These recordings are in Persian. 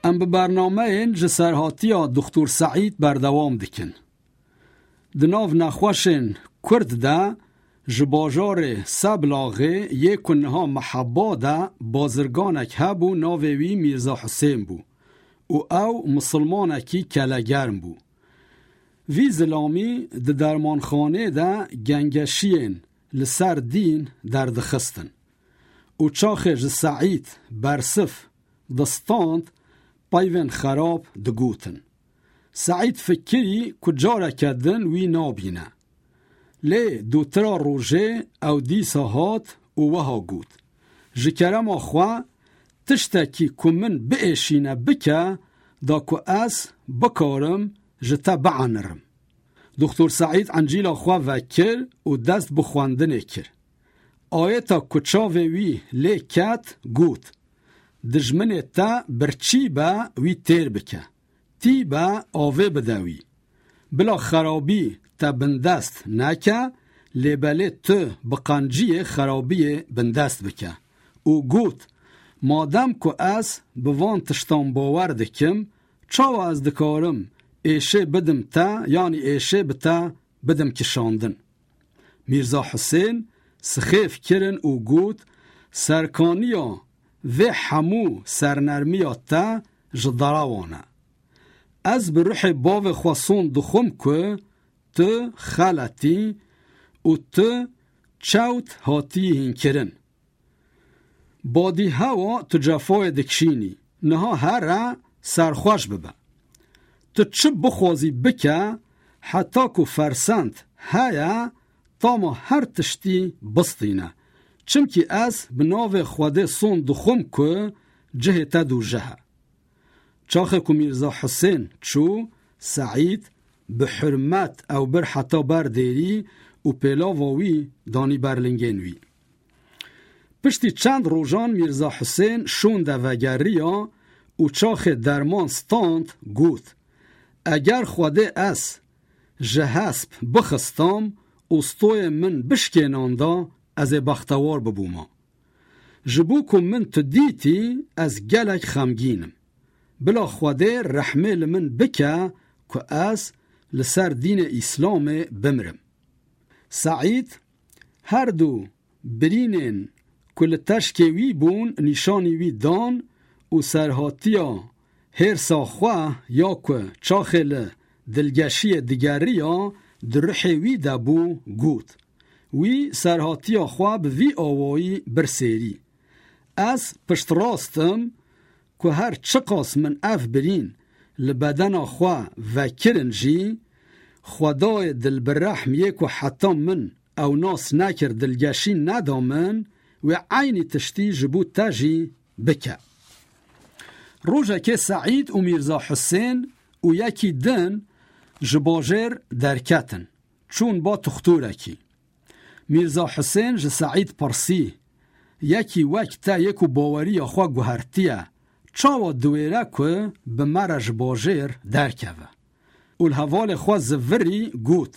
ام به برنامه این جسرهاتی دکتر سعید بردوام دکن. دناو نخوشن کرد ده جباجار سبلاغه یکنها محبا ده بازرگانک هبو ناوی میرزا حسین بو او مسلمانکی کلگرم بو. وی زلامی ده درمانخانه ده گنگشین لسر دین دردخستن و چاخه سعید برصف دستاند پایون خراب دگوتن. سعید فکری کجاره کردن وی نابینه. لی دوترا روژه او دیسا هات و وها گوت. جکرم آخوا تشتکی کمن بئشینه بکه دا که از بکارم جتا بعنرم. دکتر سعید انجیل آخوا وکر و دست بخواندنه کر. آیتا کچاوه وی لی کت گوت. دجمنه تا برچی با وی تیر بکه. تی با آوه بدوی. بلا خرابی تا بندست نکه لیبله تو بقنجی خرابی بندست بکه. او گوت مادم که از بوان تشتان باور دکم چاو از دکارم ایشه بدم تا یعنی ایشه بتا بدم کشاندن. میرزا حسین سخیف کرن او گوت سرکانیا و همو سرنرمیا تا جدراوانه. از به روح باو خواستون دخم که تو خالتی و تو چوت هاتی هین کرن. بادی هوا تو جفای دکشینی نها هر سرخوش ببه. تو چه بخوازی بکه حتی که فرسند هیا تا ما هر تشتی بستینه. چمکی از بناو خواده سون دخم که جه تا دو جه. چاخه که میرزا حسین چو سعید به حرمت او بر حتا بردیری و پیلاوی دانی برلنگینوی. پشتی چند روزان میرزا حسین شونده وگریا و چاخ درمان ستاند گوت اگر خواده از جهسب بخستام استوی من بشکناندا از بختوار ببوما. جبو که من تدیتی از گلک خمگینم. بلا خواده رحمه من بکه که از لسر دین اسلام بمرم. سعید هر دو برینن کل تشکوی بون نشانی وی دان و سرهاتیا هر ساخواه یا که چاخل دلگشی دیگریا درحوی دبو گوت. وی سرهاتیا خواه به وی آوایی برسیری. از پشت راستم که هر چقاس من اف برین لبدن خواه و کرنجی خدای دل برحم یک و حتی من او ناس نکر دلگشی ندامن و عینی تشتی جبو تاجی بکه. روژه که سعید و میرزا حسین و یکی دن جباجر درکتن چون با تختورکی. میرزا حسین ج سعید پرسی یکی وقتا یکو باوری خواه گوهرتیه چاوا دویره که به مره جباجر درکوه. اول حوال خواه زوری گوت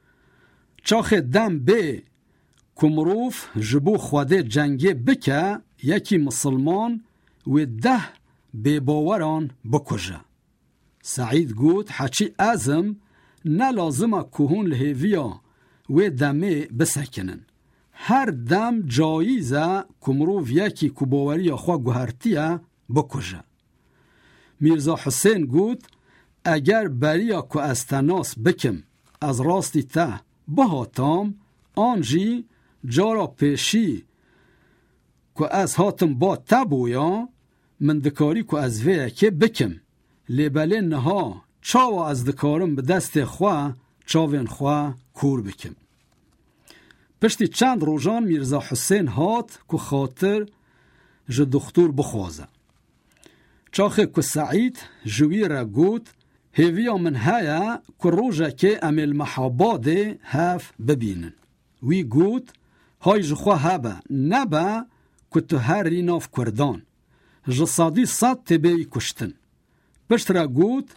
چاخ دم به کمروف جبو خواده جنگه بکه یکی مسلمان و 10 به باوران بکجه. سعید گوت حچی ازم نلازمه کهون لحویا و دمه بسکنن. هر دم جاییزه کمروف یکی کباوری خواه گوهرتیه بکجه. میرزا حسین گوت اگر بریا که از تناس بکم از راستی ته بهاتام آنجی جارا پیشی که از هاتم با تبویا من دکاری که از ویه که بکم لیبله نها چاوا از دکارم به دست خواه چاوین خواه کور بکم. پشتی چند روزان میرزا حسین هات که خاطر ج دختور بخوازه. چاخه که سعید جوی را گوت هیویا من هیا که روژه که امیل محاباده هف ببینن. وی گوت های جخواه هبه نبه که تو هر ریناف کردان جسادی 100 تبهی کشتن. پشت را گوت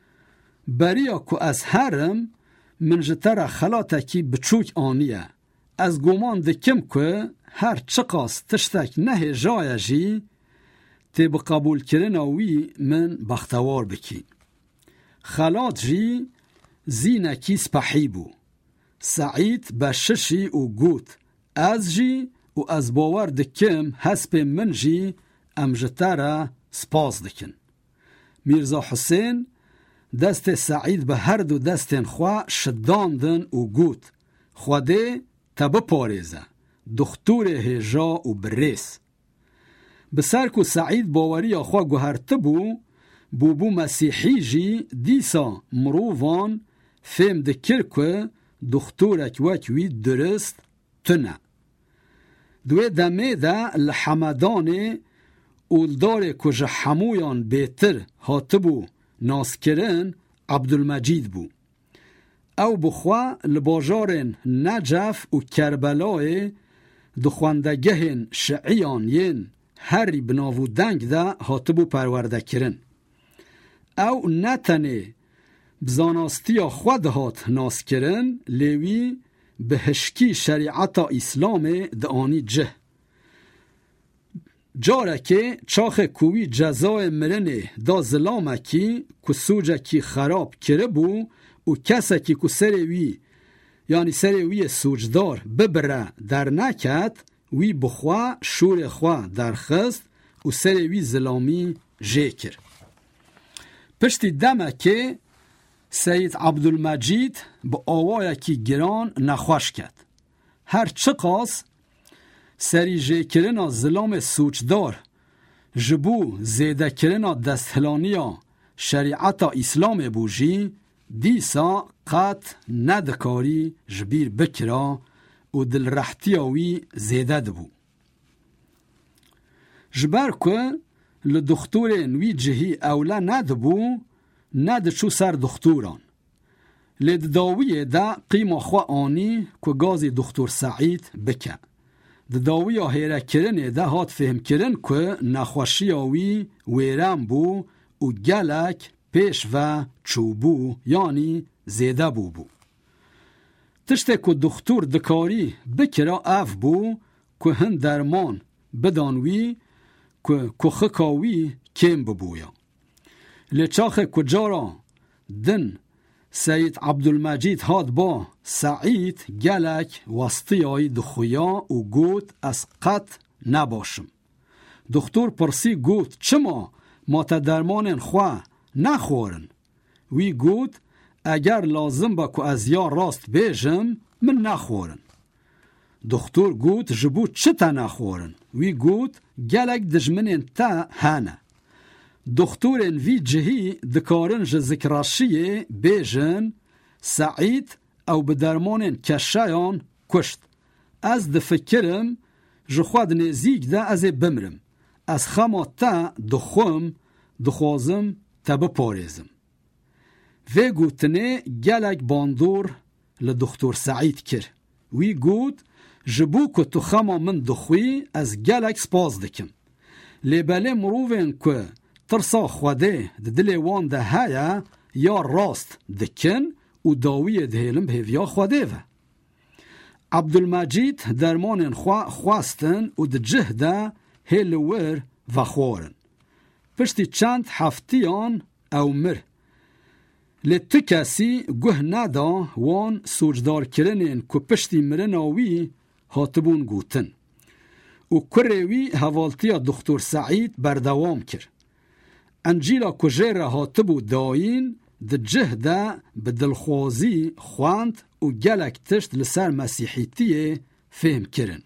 بریا که از هرم من جتر خلاته کی بچوک آنیه از گمان دکم که هر چقاس تشتک نه جای جی تی بقبول کرنا وی من بختوار بکی. خلات جی زینکی سپحی بو. سعید بششی و گوت از جی و از باور دکم حسب من جی امجتره سپاس دکن. میرزا حسین دست سعید به هر دو دستن خواه شداندن و گوت خواده تبه پاریزه دختور هجا و بریس. بسر که سعید باوری خواه گوهرته بو مسیحی جی دیسا مروفان فهم دکر که دختورک وکوی درست تنه. دوی دمه ده لحمدان اولدار کجا حمویان بیتر هاتبو ناس کرن عبدالمجید بو. او بخوا لباجارن نجف و کربلای دخواندگهن شعیان ین هری بناو دنگ ده هاتبو پرورده کرن. او نتنه بزاناستی خود هات ناس کرن لیوی به هشکی شریعت اسلام دانی جه. جاره که چاخ کوی جزای مرنه دا ظلامه کی کسوجه کی خراب کره بو و کسه کی کسروی یعنی سروی سوجدار ببره در نکت وی بخوا شور خوا در خست و سروی ظلامی جیکر. پشتی دمه که سید عبدالمجید با آوای کی گران نخوش کرد. هر چه قاس سری جیکرنا ظلام سوچدار جبو زیده کرنا دستهلانیا شریعت اسلام بوجی دیسا قط ندکاری جبیر بکرا و دل رحتیاوی زیده دبو. جبر که لدختور نوی جهی اولا ندبو ندچو سر دختوران. لید داویه دا قیمه خواه آنی که گازی دختور سعید بکن. داویه هیره کرنه دا هات فهم کرن که نخوشی آوی ویرم بو و گلک پیش و چوبو یعنی زیده بو. تشته که دختور دکاری بکرا اف بو که هن درمان بدانوی که خکاوی کم ببویا. لچاخ کجارا دن سید عبدالمجید هاد با سعید گلک وسطیای دخویا و گوت از قط نباشم. دکتور پرسی گوت چما ما تا درمان خواه نخورن؟ وی گوت اگر لازم با که از یا راست بیجم من نخورن. دکتور گوت جبو چه تا نخورن؟ وی گوت گلک دجمنین تا هنه. دکتورن وی جهی دکارن ذکراشیه بیجن سعید او بدرمانن کشایان کشت. از دفکرم جخواد نزیگ ده از بمرم. از خما تا دخوازم تا بپارزم. وی گوتنه گلک باندور لدکتور سعید کر. وی گوت جبو که تو خما من دخوی از گلک سپاس دکم. لیباله مروفن که ترسا خوده دل وان ده هیا یا راست دکن و داوی دهیلم بهویا خوده و عبدالمجید درمان خواستن و ده جهده هیلور و خورن. پشتی چند هفتیان او مر لیت کسی گوه ندا وان سوجدار کرنین که پشتی مرناوی هاتبون گوتن و کروی حوالتیا دکتور سعید بردوام کر. انجیلا کجره هاتبو داین ده جهده به دلخوازی خواند و گلک تشت لسر مسیحیتیه فهم کرن.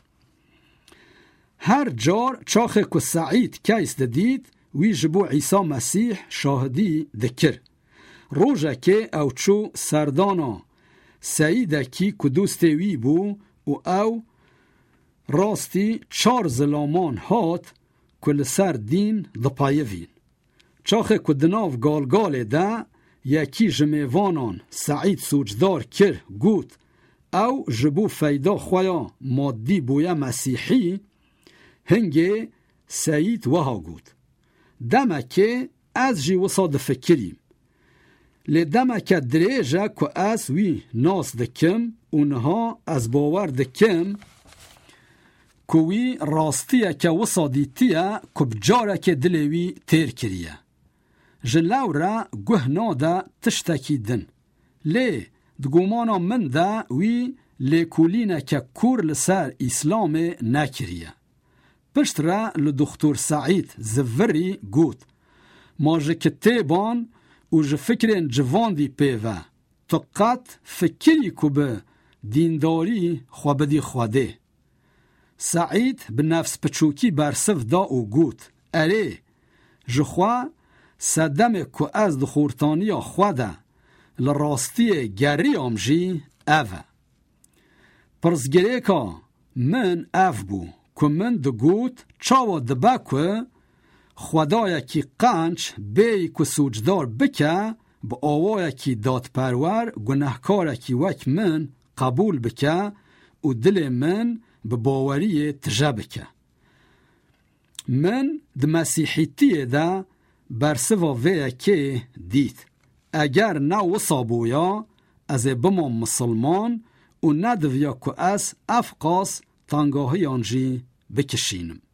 هر جار چاخ که سعید کیس دید وی جبو عیسی مسیح شاهدی دکر. روژه که او چو سردانا سعیده کی کدوسته وی بو و او راستی 4 ظلامان هات که لسر دین دپایه وین. چاخه که دناف گالگاله ده یکی جمیوانان سعید سوجدار کر گوت او جبو فیدا خویا مادی بویا مسیحی هنگه سعید وها گوت دمه که از جی وصاد فکریم لی دمه که دریجه که از وی ناس دکم اونها از باور دکم کوی راستیه که وصادیتیه که بجاره که دلوی تیر کریه. جلاورا گوه نادا تشتکی دن. لی دگومانا من دا وی لیکولینه که کور لسر اسلام نکریه. پشت را لدکتر سعید زوری گوت ما جه کتیبان و جه فکرین جوان دی پیوه تا قط فکری که به دینداری خوابدی خواده. سعید به نفس پچوکی برسف دا و گوت اره جخوا صدم که از دخورتانی خواده لراستی گری آمجی اوه. پرزگره که من او بو که من دو گوت چاوا دبا که خدای کی قنچ بی که سوجدار بکه با آوای کی داد پرور گناهکار کی وک من قبول بکه و دل من به باوری تجا بکه. من د مسیحیتی دا برسوا ویا که دید اگر نه وصابویا از بمان مسلمان و ندویا که از افقاس تنگاهی آنجی بکشینم.